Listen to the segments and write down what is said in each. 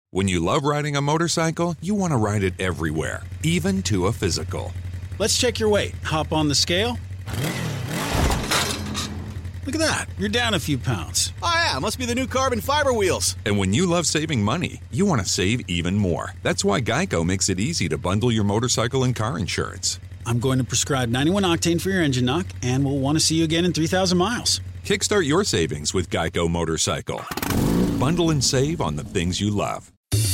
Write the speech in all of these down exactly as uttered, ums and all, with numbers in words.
When you love riding a motorcycle, you want to ride it everywhere, even to a physical. Let's check your weight. Hop on the scale. Look at that. You're down a few pounds. Oh, yeah. Must be the new carbon fiber wheels. And when you love saving money, you want to save even more. That's why Geico makes it easy to bundle your motorcycle and car insurance. I'm going to prescribe ninety-one octane for your engine knock, and we'll want to see you again in three thousand miles. Kickstart your savings with Geico Motorcycle. Bundle and save on the things you love.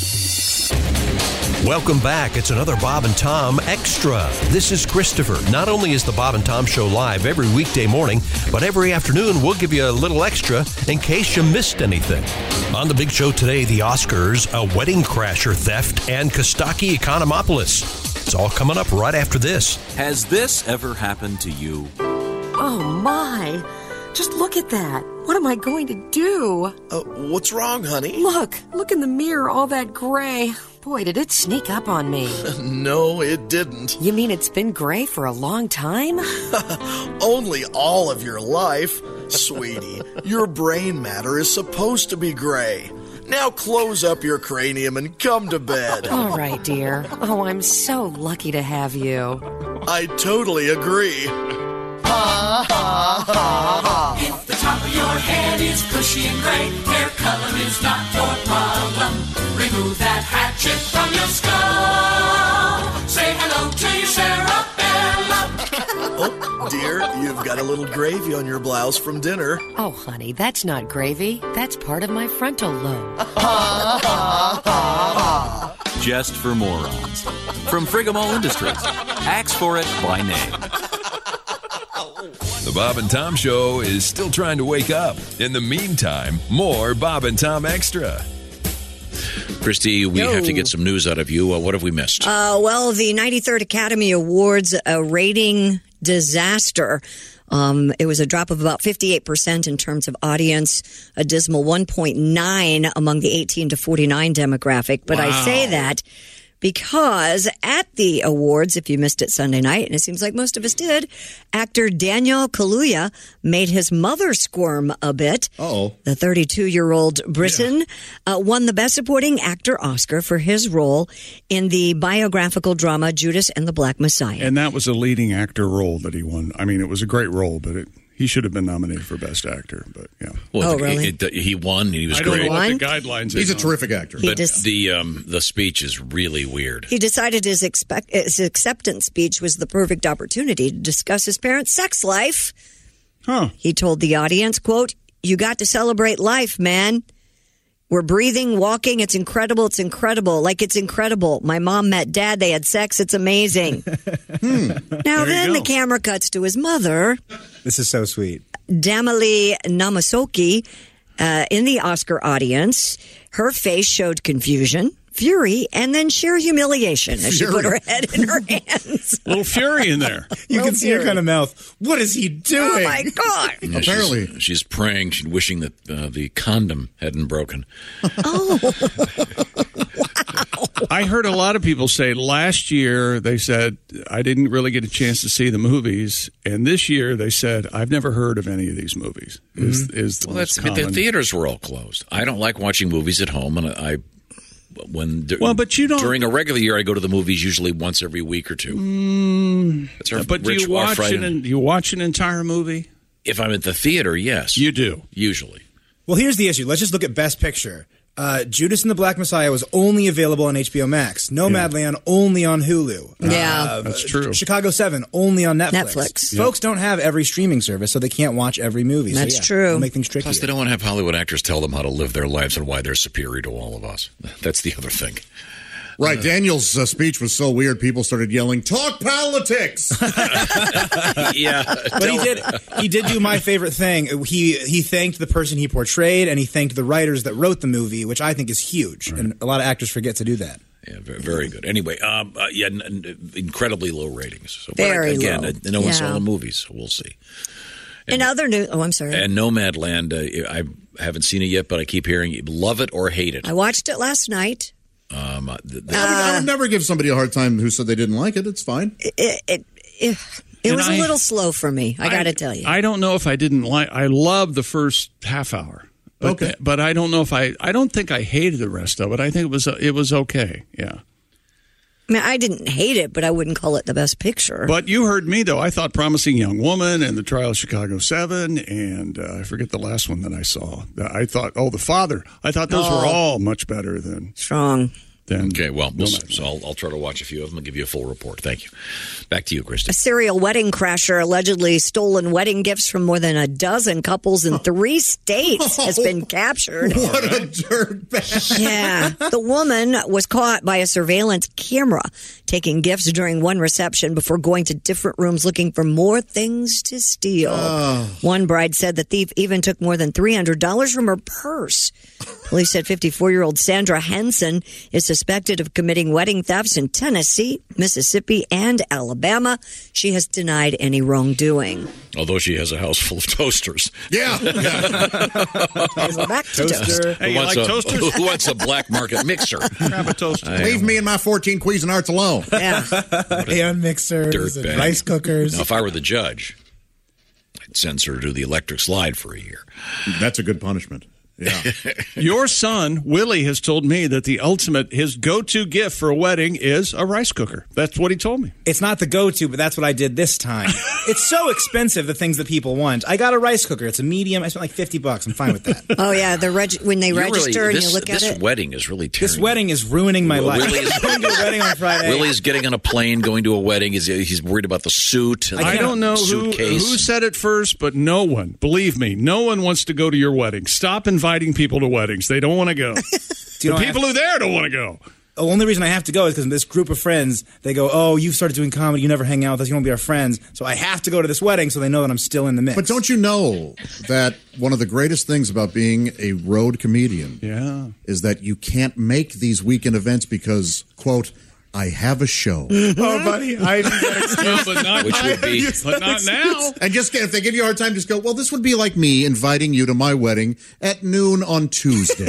Welcome back. It's another Bob and Tom Extra. This is Christopher. Not only is the Bob and Tom Show live every weekday morning, but every afternoon we'll give you a little extra in case you missed anything. On the big show today, the Oscars, a wedding crasher theft, and Kostaki Economopoulos. It's all coming up right after this. Has this ever happened to you? Oh, my. Just look at that. What am I going to do? Uh, what's wrong, honey? Look. Look in the mirror, all that gray. Boy, did it sneak up on me. No, it didn't. You mean it's been gray for a long time? Only all of your life. Sweetie, your brain matter is supposed to be gray. Now close up your cranium and come to bed. All right, dear. Oh, I'm so lucky to have you. I totally agree. Ha, ha, ha, ha. If the top of your head is bushy and gray, hair color is not your problem. Remove that hatchet from your skull. Say hello to your Sarah Bella. Oh, dear, you've got a little gravy on your blouse from dinner. Oh, honey, that's not gravy. That's part of my frontal lobe. Ha, ha, ha, ha. Just for morons. From Frigamall Industries. Ask for it by name. The Bob and Tom Show is still trying to wake up. In the meantime, more Bob and Tom Extra. Christy, we Yo. have to get some news out of you. Uh, what have we missed? Uh, well, the ninety-third Academy Awards, a rating disaster. Um, it was a drop of about fifty-eight percent in terms of audience, a dismal one point nine among the eighteen to forty-nine demographic. But Wow. I say that because at the awards, if you missed it Sunday night, and it seems like most of us did, actor Daniel Kaluuya made his mother squirm a bit. Uh-oh. The thirty-two-year-old Briton uh, won the Best Supporting Actor Oscar for his role in the biographical drama Judas and the Black Messiah. And that was a leading actor role that he won. I mean, it was a great role, but it, he should have been nominated for Best Actor. But yeah. Well, Oh, the- really? it- he won. And he was I don't great. know what the guidelines He's is a on. terrific actor. He But just- the um, the speech is really weird. He decided his, expect, his acceptance speech was the perfect opportunity to discuss his parents' sex life. Huh. He told the audience, quote, "You got to celebrate life, man. We're breathing, walking. It's incredible. It's incredible. Like, it's incredible. My mom met dad. They had sex. It's amazing." Hmm. Now, There you then go. the camera cuts to his mother, This is so sweet. Damali Namasoki, uh, in the Oscar audience. Her face showed confusion, fury, and then sheer humiliation as she put her head in her hands. A little fury in there. You Little can see her fury. kind of mouth. What is he doing? Oh, my God. Yeah, Apparently. she's, she's praying, she's wishing that uh, the condom hadn't broken. I heard a lot of people say last year they said, I didn't really get a chance to see the movies. And this year they said, I've never heard of any of these movies. Is, is the Well, most that's I mean, the common. theaters were all closed. I don't like watching movies at home, and I when Well, but you don't- during a regular year I go to the movies usually once every week or two. Mm, That's our but do rich you watch Friday- an, do you watch an entire movie? If I'm at the theater, yes, you do usually. Well, here's the issue. Let's just look at Best Picture. Uh, Judas and the Black Messiah was only available on H B O Max. Nomadland only on Hulu. Yeah. Uh, That's true. Chicago seven only on Netflix. Netflix. Folks don't have every streaming service, so they can't watch every movie. So, That's yeah, true. it'll make things tricky. Plus, they don't want to have Hollywood actors tell them how to live their lives and why they're superior to all of us. That's the other thing. Right. Daniel's uh, speech was so weird, people started yelling, "Talk politics!" Yeah. But he did. He did do my favorite thing. He he thanked the person he portrayed, and he thanked the writers that wrote the movie, which I think is huge. And a lot of actors forget to do that. Yeah, very, very good. Anyway, um, uh, yeah, n- n- incredibly low ratings. So, but Very again, low. uh, no one saw Yeah. the movies, so we'll see. And other news. Oh, I'm sorry. And Nomadland, uh, I haven't seen it yet, but I keep hearing you love it or hate it. I watched it last night. Um, uh, th- th- I, would, I would never give somebody a hard time who said they didn't like it. It's fine. It, it, it, it And was I- a little slow for me, I got to tell you. I don't know if I didn't like. I loved the first half hour. But, Okay. but I don't know if I. I don't think I hated the rest of it. I think it was it was okay. Yeah. I mean, I didn't hate it, but I wouldn't call it the best picture. But you heard me though. I thought Promising Young Woman and The Trial of Chicago Seven, and uh, I forget the last one that I saw. I thought, oh, The Father. I thought those Oh. were all much better than Strong. than. Okay, well, we'll Nomadland. so I'll, I'll try to watch a few of them and give you a full report. Thank you. Back to you, Christy. A serial wedding crasher allegedly stolen wedding gifts from more than a dozen couples in three states has been captured. What a dirtbag. Yeah. The woman was caught by a surveillance camera taking gifts during one reception before going to different rooms looking for more things to steal. Oh. One bride said the thief even took more than three hundred dollars from her purse. Police said fifty-four-year-old Sandra Henson is suspected of committing wedding thefts in Tennessee, Mississippi, and Alabama. She has denied any wrongdoing. Although she has a house full of toasters. Yeah. We're back to toast. Toaster. Hey, Who you wants like a, toasters? Who wants a black market mixer? Grab a toaster. I- Leave me and my fourteen Cuisinarts alone. Yeah. And mixers and Dirtbag. rice cookers. Now, if I were the judge, I'd send her to the electric slide for a year. That's a good punishment. Yeah. Your son, Willie, has told me that the ultimate, his go-to gift for a wedding is a rice cooker. That's what he told me. It's not the go-to, but that's what I did this time. It's so expensive, the things that people want. I got a rice cooker. It's a medium. I spent like fifty bucks. I'm fine with that. Oh, yeah. The reg- when they You're register really, and this, you look at this it. wedding is really tearing. This wedding is ruining my Well, life. Willie is- I'm going to a wedding on Friday. Willie's getting on a plane, going to a wedding. He's, he's worried about the suit. And I the don't know who, suitcase. who said it first, but no one, believe me, no one wants to go to your wedding. Stop inviting people to weddings. They don't want to go. Do you The know I people have- who are there don't want to go. The only reason I have to go is because this group of friends, they go, oh, you've started doing comedy. You never hang out with us. You won't be our friends. So I have to go to this wedding so they know that I'm still in the mix. But don't you know that one of the greatest things about being a road comedian Yeah. is that you can't make these weekend events because, quote, I have a show. Oh, buddy, I Well, but not, Which would be- but not now. And just if they give you a hard time, just go, well, this would be like me inviting you to my wedding at noon on Tuesday.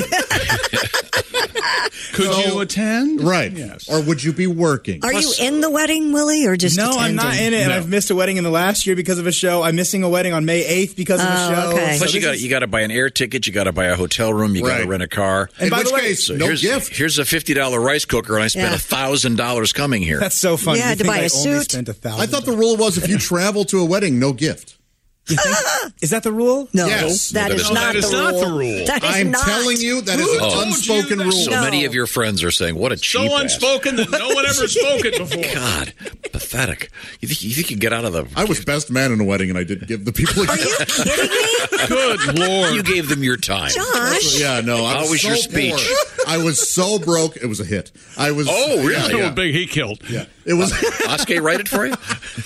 Could So- you attend? Right. Yes. Or would you be working? Are you in the wedding, Willie, or just No, I'm not attending? in it, and No. I've missed a wedding in the last year because of a show. I'm missing a wedding on May eighth because of a Oh, show. okay. So Plus, you this got is- you got to buy an air ticket. You got to buy a hotel room. You got Right. to rent a car. And in by which the way, case, So no here's, gift. here's a fifty dollar rice cooker, and I spent Yeah. a thousand dollars coming here. That's so funny. You You had to think buy I a only suit? spent a thousand. I thought the rule was if you travel to a wedding, no gift. Is that the rule? No, Yes. that No, is that is- not, that is the not rule. the rule. That is I'm not. telling you, that is Who an told you unspoken that? rule. So No. many of your friends are saying, "What a cheap So ass." unspoken that no one ever spoke it before. God, pathetic. You think you think you get out of the? I was best man in a wedding, and I did give the people a Are gift. you kidding me? Good Lord. You gave them your time. Josh? Yeah, no. I How was was so your speech? poor. I was so broke. It was a hit. I was. Oh, really? Yeah, How yeah. big he killed. Yeah. It was. Oscar write it for you?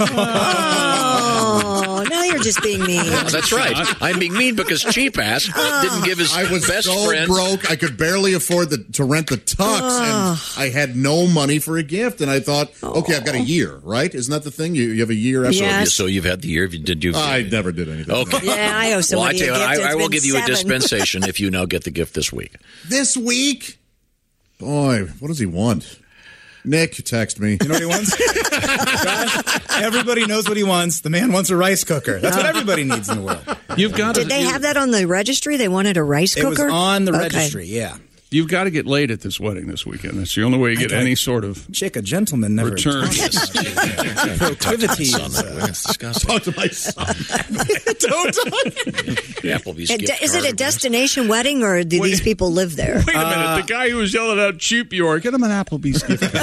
Oh, now you're just being mean. That's right. I'm being mean because cheap ass didn't give his I was best so friend. broke. I could barely afford the, to rent the tux, and I had no money for a gift. And I thought, okay, I've got a year, right? Isn't that the thing? You, you have a year after. So, Yes. so you've had the year. Did you? I never did anything. Okay. Yeah, I owe Well, I somebody tell you, a what, gift. I, I It's will been give you a seven. dispensation if you now get the gift this week. This week, boy, what does he want? Nick, text me. You know what he wants? Josh, everybody knows what he wants. The man wants a rice cooker. That's what everybody needs in the world. You've got Did to, they you, have that on the registry? They wanted a rice It was cooker? on the Okay. registry, yeah. You've got to get laid at this wedding this weekend. That's the only way you get any sort of Chick, a gentleman never return. proclivities. That's disgusting. Talk to my son. Don't talk. Applebee's And gift de- is it a card. destination wedding, or do Wait. these people live there? Wait a minute. The guy who was yelling out cheap you are, get him an Applebee's gift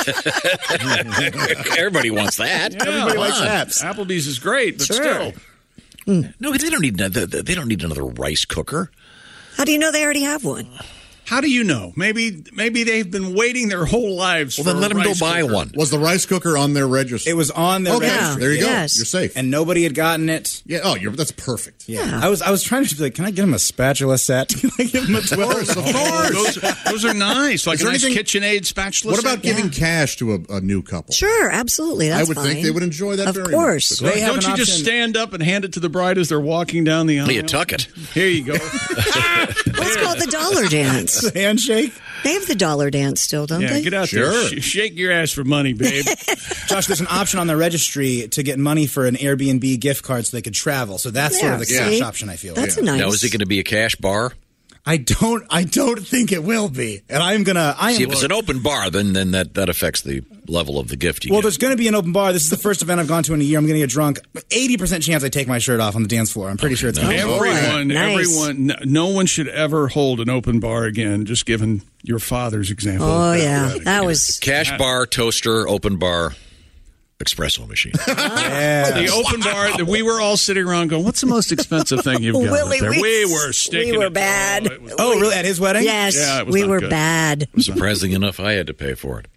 card. Everybody wants that. Yeah, Everybody likes Come on. apps. Applebee's is great, but Sure. still. No, they don't need. They they don't need another rice cooker. How do you know they already have one? How do you know? Maybe maybe they've been waiting their whole lives Well, for then a let them go rice buy cooker. one. Was the rice cooker on their register? It was on their Okay, registry. there you go. Yes. You're safe. And nobody had gotten it. Yeah. Oh, you're, that's perfect. Yeah. I was I was trying to be like, can I get him a spatula set? Can I give him a twelve? Of course, of course. Those, those are nice. Like Is a there nice anything- KitchenAid spatula. What about set? giving cash to a, a new couple? Sure, absolutely. That's I would fine. think they would enjoy that Of very course. much. They have Don't an you just option- stand up and hand it to the bride as they're walking down the aisle? You tuck it. Here you go. Let's call it the dollar dance. Handshake. They have the dollar dance still, don't Yeah, they? get out Sure. there. Sh- shake your ass for money, babe. Josh, there's an option on the registry to get money for an Airbnb gift card so they could travel. So that's sort of the Yeah, cash see? option, I feel. That's like. a nice. Now, is it going to be a cash bar? I don't. I don't think it will be, and I'm gonna. I am. See, if it's an open bar, then then that, that affects the level of the gift you Well, get. there's going to be an open bar. This is the first event I've gone to in a year. I'm going to get drunk. eighty percent chance I take my shirt off on the dance floor. I'm pretty okay, sure it's going to happen. Everyone, nice. everyone, no, no one should ever hold an open bar again, just given your father's example. Oh, that. yeah. That, that was... Cash bar, toaster, open bar, espresso machine. Yeah. The open bar, that we were all sitting around going, what's the most expensive thing you've got Willie, there? we, We were sticking We were it. bad. Oh, was, Oh, really? At his wedding? Yes, yeah, it was we not were good. bad. Surprisingly enough, I had to pay for it.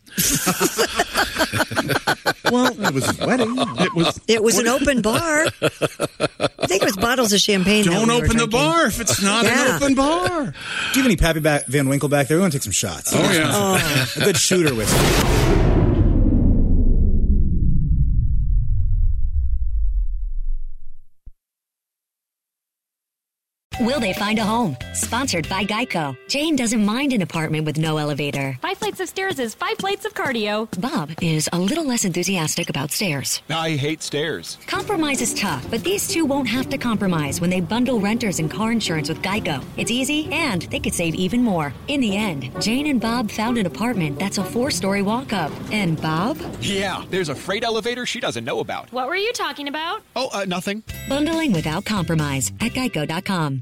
Well, it was his wedding. It was, It was an open bar. I think it was bottles of champagne. that don't we were open the drinking. bar if it's not Yeah. an open bar. Do you have any Pappy back, Van Winkle back there? We want to take some shots. Oh, yeah. A good shooter whiskey. Will they find a home? Sponsored by Geico. Jane doesn't mind an apartment with no elevator. Five flights of stairs is five plates of cardio. Bob is a little less enthusiastic about stairs. I hate stairs. Compromise is tough, but these two won't have to compromise when they bundle renters and car insurance with Geico. It's easy, and they could save even more. In the end, Jane and Bob found an apartment that's a four-story walk-up. And Bob? Yeah, there's a freight elevator she doesn't know about. What were you talking about? Oh, uh, nothing. Bundling without compromise at geico dot com.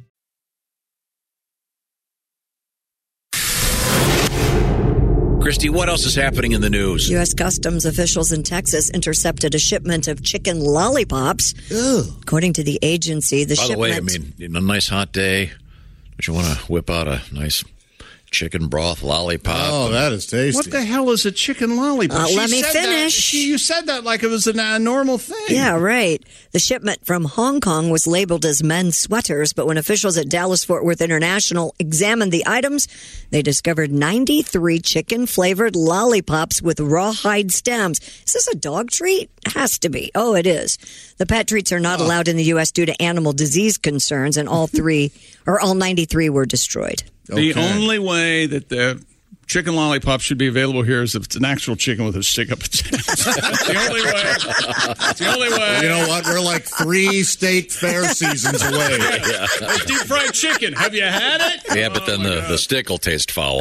Christy, what else is happening in the news? U S Customs officials in Texas intercepted a shipment of chicken lollipops. Ugh. According to the agency, the By the shipment... way, I mean, in a nice hot day, don't you want to whip out a nice chicken broth lollipop? Oh, that is tasty. What the hell is a chicken lollipop? Uh, She let me said that- finish. she, you said that like it was a, a normal thing. Yeah, right. The shipment from Hong Kong was labeled as men's sweaters, but when officials at Dallas-Fort Worth International examined the items, they discovered ninety-three chicken-flavored lollipops with rawhide stems. Is this a dog treat? It has to be. Oh, it is. The pet treats are not allowed in the U S due to animal disease concerns, and all three, or all ninety-three were destroyed. The Okay. only way that the chicken lollipop should be available here is if it's an actual chicken with a stick up its ass. That's the only way. That's the only way. You know what? We're like three state fair seasons away. Yeah. It's deep fried chicken. Have you had it? Yeah, but then the, the stick will taste foul.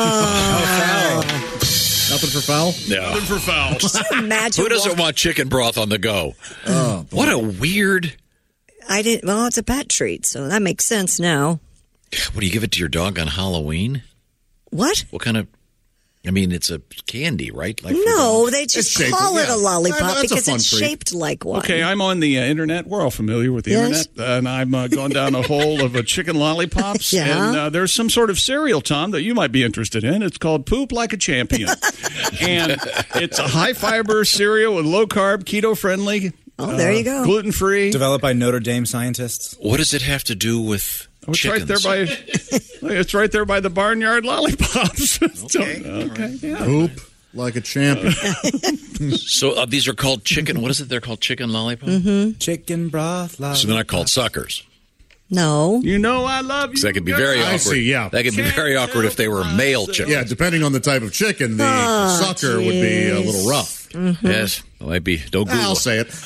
Oh. Nothing for foul? No. Nothing for fouls. Imagine Who doesn't walking- want chicken broth on the go? Oh, boy. What a weird... I didn't. Well, it's a pet treat, so that makes sense now. What, do you give it to your dog on Halloween? What? What kind of... I mean, it's a candy, right? Like for No, the- they just It's shaped- call it yeah. a lollipop That's a because fun it's treat. shaped like one. Okay, I'm on the uh, internet. We're all familiar with the Yes. internet. Uh, and I've uh, gone down a hole of uh, chicken lollipops. Yeah. And uh, there's some sort of cereal, Tom, that you might be interested in. It's called Poop Like a Champion. And it's a high-fiber cereal with low-carb, keto-friendly. Oh, there you go. Gluten-free. Developed by Notre Dame scientists. What does it have to do with Oh, it's right chickens? there by. It's right there by the barnyard lollipops. Okay. okay. Yeah. Poop like a champion. So uh, these are called chicken... What is it? They're called chicken lollipops? Mm-hmm. Chicken broth lollipop. So they're not called suckers. No. You know I love you. Because that could be very I awkward. see, yeah. That could be very awkward if they were male chickens. Yeah, depending on the type of chicken, the Oh, sucker would be a little rough. Mm-hmm. Yes, it might be. Don't Google. I'll say it.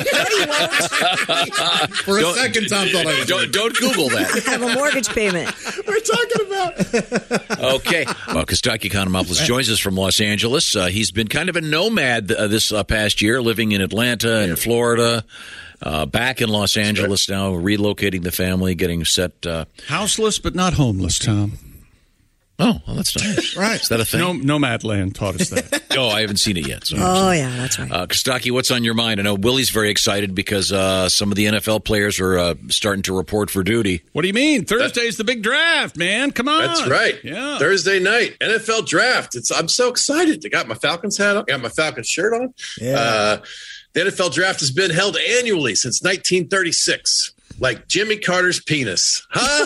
For a Don't- second, Tom thought I was. Don't, don't Google that. I have a mortgage payment. We're talking about. Okay. Well, Kostaki Economopoulos joins us from Los Angeles. Uh, he's been kind of a nomad uh, this uh, past year, living in Atlanta and Florida. Uh, back in Los Angeles now, relocating the family, getting set. Uh, Houseless but not homeless, Tom. oh, well, that's nice. Right. Is that a thing? No, Nomad Land taught us that. Oh, I haven't seen it yet. So Oh, yeah, that's right. Uh, Kostaki, what's on your mind? I know Willie's very excited because uh, some of the N F L players are uh, starting to report for duty. What do you mean? Thursday's the big draft, man. Come on. That's right. Yeah. Thursday night, N F L draft. It's I'm so excited. I got my Falcons hat on. I got my Falcons shirt on. Yeah. Uh, the N F L draft has been held annually since nineteen thirty-six. Like Jimmy Carter's penis. Huh?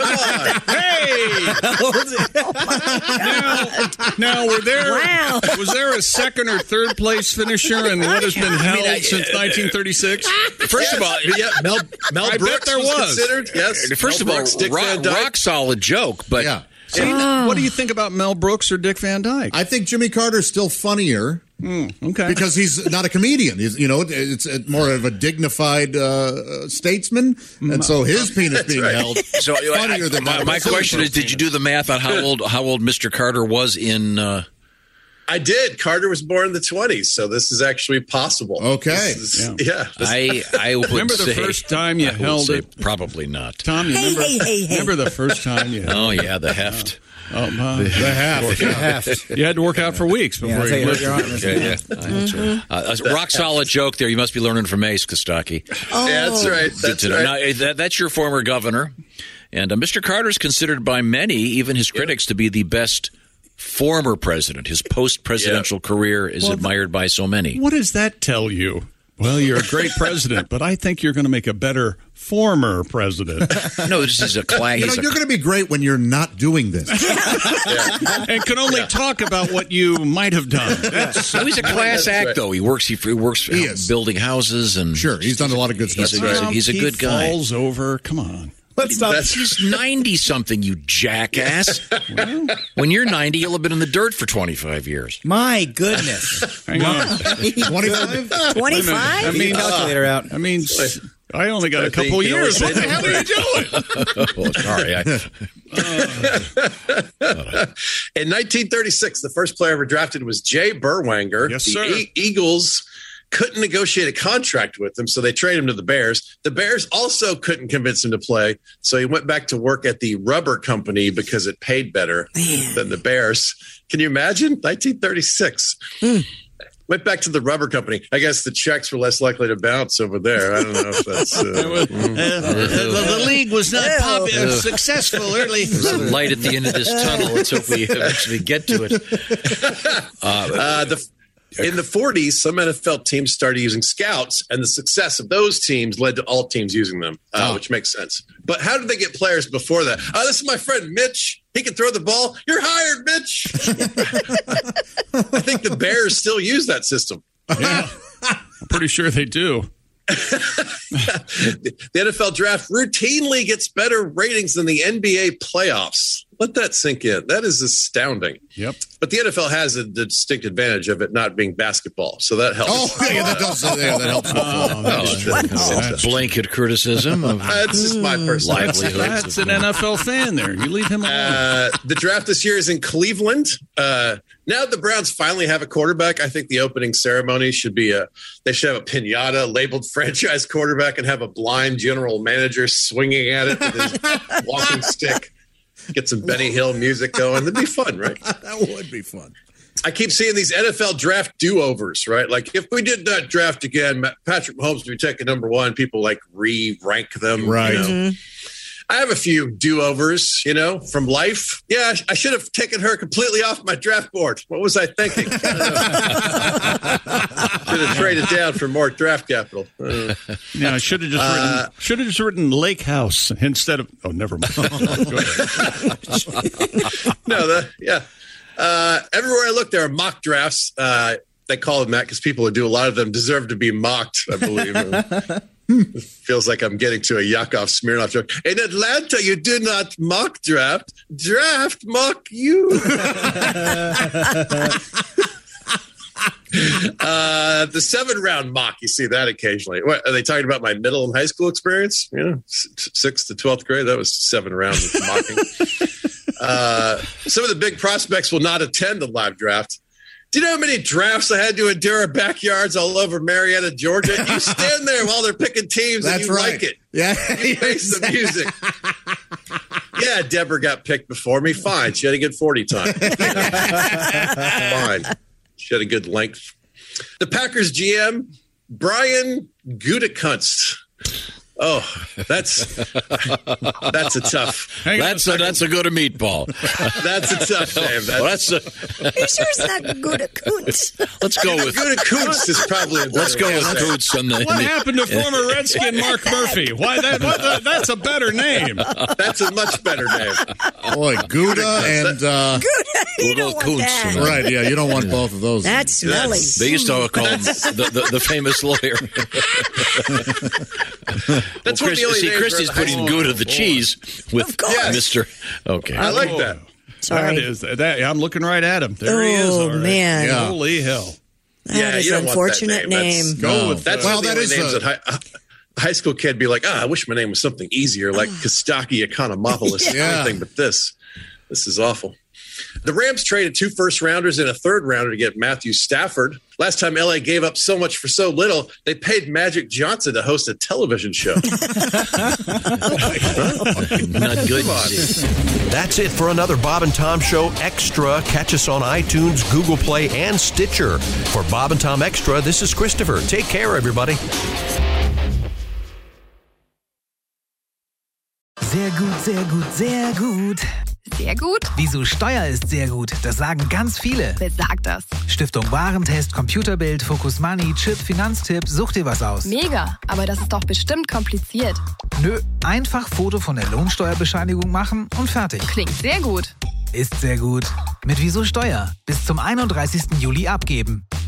Come on. Hey! now, now, were there Wow. was there a second or third place finisher in what has been held I- since nineteen thirty-six? First of all, yeah, Mel, Mel I bet Brooks there was, was. considered. Yes. first Mel of all, Brooks, Dick rock, Van Dyke. rock solid joke, but Yeah. See, what do you think about Mel Brooks or Dick Van Dyke? I think Jimmy Carter's still funnier. Mm, okay. Because he's not a comedian. He's, you know, it's more of a dignified uh, statesman, and so his penis being right. held So funnier I, than my, that. my question is, did you do the math on how old how old Mister Carter was in? Uh... I did. Carter was born in the twenties, so this is actually possible. Okay. Is, yeah. yeah this, I I would remember the say, first time you I would held say it. Probably not. Tom, you Hey, remember, hey, hey, hey. remember the first time you? Oh yeah, the heft. Oh, my. The half. The heft. You had to work out for weeks before Yeah, you that's how you lifted. hurt your arm. Yeah, yeah. That's right. Uh, a rock solid joke there. You must be learning from Ace Kostaki. Oh. yeah, that's right. That's To- right. now, eh, that, that's your former governor, and uh, Mister Carter is considered by many, even his critics, to be the best former president. His post-presidential Yeah. career is Well, admired by so many. What does that tell you? Well, you're a great president, but I think you're going to make a better former president. No, this is a class. You know, you're going to be great when you're not doing this. And can only talk about what you might have done. That's, he's a class act, right. though. He works. He, he works He is. building houses and Sure, he's done a lot of good stuff. He's a, he's a, he's a he good guy. falls over. Come on. Let's stop. That's- He's ninety something. You jackass. When you're ninety, you'll have been in the dirt for twenty-five years. My goodness. Hang on. twenty-five? twenty-five? I Get mean, your calculator out. I mean, I only got I a couple think you years. know What what the hell are you doing? Oh, sorry. I, In nineteen thirty-six, the first player ever drafted was Jay Berwanger. Yes, the sir. E- Eagles couldn't negotiate a contract with him, so they traded him to the Bears. The Bears also couldn't convince him to play, so he went back to work at the rubber company because it paid better Man. than the Bears. Can you imagine? nineteen thirty-six. Mm. Went back to the rubber company. I guess the checks were less likely to bounce over there. I don't know if that's... Uh, the, the league was not popular, Ew. successful early. there's a light at the end of this tunnel. Let's hope we eventually get to it. Uh, Uh, the, in the forties, some N F L teams started using scouts, and the success of those teams led to all teams using them, uh, Oh. which makes sense. But how did they get players before that? Oh, this is my friend Mitch. He can throw the ball. You're hired, Mitch. I think the Bears still use that system. Yeah, I'm pretty sure they do. The N F L draft routinely gets better ratings than the N B A playoffs. Let that sink in. That is astounding. Yep. But the N F L has a distinct advantage of it not being basketball, so that helps. Oh, yeah, that does. Yeah, that helps. Oh, that's blanket criticism of That's just my personal livelihoods. That's an N F L fan there. You leave him alone. Uh, the draft this year is in Cleveland. Uh, now the Browns finally have a quarterback. I think the opening ceremony should be a. They should have a pinata labeled franchise quarterback and have a blind general manager swinging at it with his walking stick. Get some Benny Hill music going. That'd be fun, right? That would be fun. I keep seeing these N F L draft do-overs, right? Like if we did that draft again, Patrick Mahomes would be taking number one. People like re-rank them, Right. You know? Mm-hmm. I have a few do-overs, you know, from life. Yeah, I should have taken her completely off my draft board. What was I thinking? I should have traded down for more draft capital. Uh, Yeah, I should have just Uh, written. Should have just written Lake House instead of. Oh, never mind. Go ahead. no, the, yeah. Uh, everywhere I look, there are mock drafts. Uh, they call them that because people who do a lot of them deserve to be mocked, I believe. It feels like I'm getting to a Yakov Smirnoff joke. In Atlanta, you do not mock draft. Draft mock you. uh, the seven round mock, you see that occasionally. What, are they talking about my middle and high school experience? You know, sixth to twelfth grade, that was seven rounds of mocking. uh, some of the big prospects will not attend the live draft. Do you know how many drafts I had to endure in backyards all over Marietta, Georgia? You stand there while they're picking teams That's and you right. like it. Yeah. You face the music. Yeah, Deborah got picked before me. Fine. She had a good forty time. Fine. She had a good length. The Packers G M, Brian Gutekunst. Oh, that's that's a tough. That's a, that's a good a meatball. That's a tough name. Well, That's, that's a, Are you sure it's not good at Kuntz? let's go with Gutekunst is probably a better let's go way to with say it. Coots on the. What happened to former Redskin Mark Murphy? Why that? What the, that's a better name. That's a much better name. Boy, Gouda and uh, Good. You We'll don't go want Kuntz that. tonight. right. Yeah, you don't want both of those. That's smelly. That's- They used to call him the, the, the famous lawyer. That's well, one of Chris, the only see, names Christy's where- putting Gouda the cheese with course. Mister Okay. I like that. Sorry. That is that. I'm looking right at him. There he is. Oh, all right. man. Yeah. Holy hell! That yeah, is you an don't unfortunate want that name. name. That's, Go with that's well, one of the that only is names a- that high, a high school kid be like, ah, I wish my name was something easier, like Kostaki Economopoulos, Yeah. anything but this. This is awful. The Rams traded two first rounders and a third rounder to get Matthew Stafford. Last time L A gave up so much for so little, they paid Magic Johnson to host a television show. Not good. Come on. That's it for another Bob and Tom Show Extra. Catch us on iTunes, Google Play, and Stitcher. For Bob and Tom Extra, this is Christopher. Take care, everybody. Sehr gut, sehr gut, sehr gut. Sehr gut? Wieso Steuer ist sehr gut, das sagen ganz viele. Wer sagt das? Stiftung Warentest, Computerbild, Focus Money, Chip, Finanztipp, such dir was aus. Mega, aber das ist doch bestimmt kompliziert. Nö, einfach Foto von der Lohnsteuerbescheinigung machen und fertig. Klingt sehr gut. Ist sehr gut. Mit Wieso Steuer. Bis zum einunddreißigsten Juli abgeben.